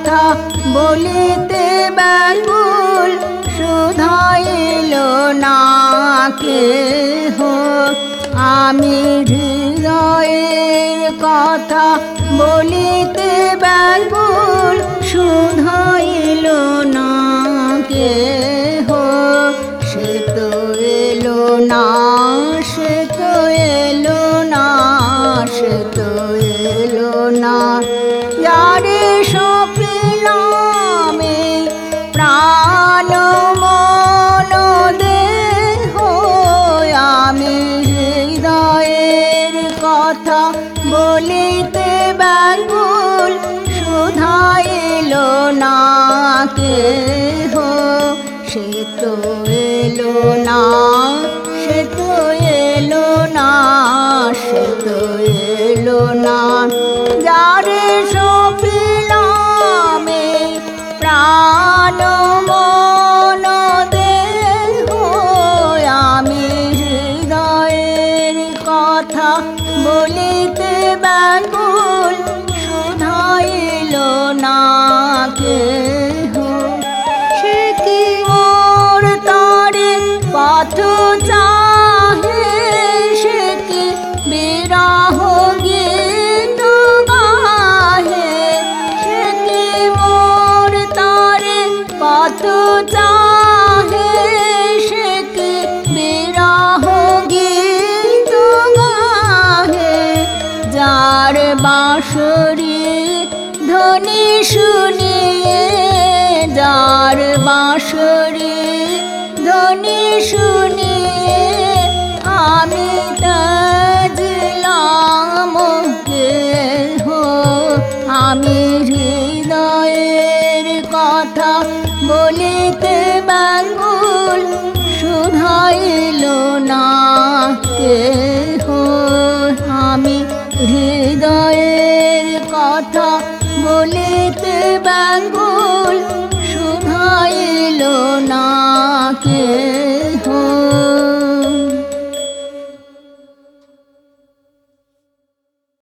কথা বলিতে ব্যাকুল শুধাইল না কেহ। আমি হৃদয়ের কথা বলিতে ব্যাকুল শুধাইল না কেহ। সে তো এলো না, সে তো এলো না, সে তো এলো না। যারে সপিলাম এই প্রাণ মন দেহ, আমি হৃদয়ের কথা বলিতে ব্যাকুল শুধাইল না কেহ। সে তো এলো না, সে তো এলো না, সে তো এলো না। যারে সপিলাম এই প্রাণ মন দেহ, আমি হৃদয়ের কথা বলিতে ব্যাকুল শুধাইল না কেহ। সে কি মোর তরে পথ চাহে, সে কি বিরহ গীত গাহে। সে কি মোর তরে পথ চাহে, সে কি বিরহ গীত গাহে। যার বাঁশরি ধ্বনি শুনিয়ে, যার বাঁশরি ধ্বনি শুনিয়ে আমি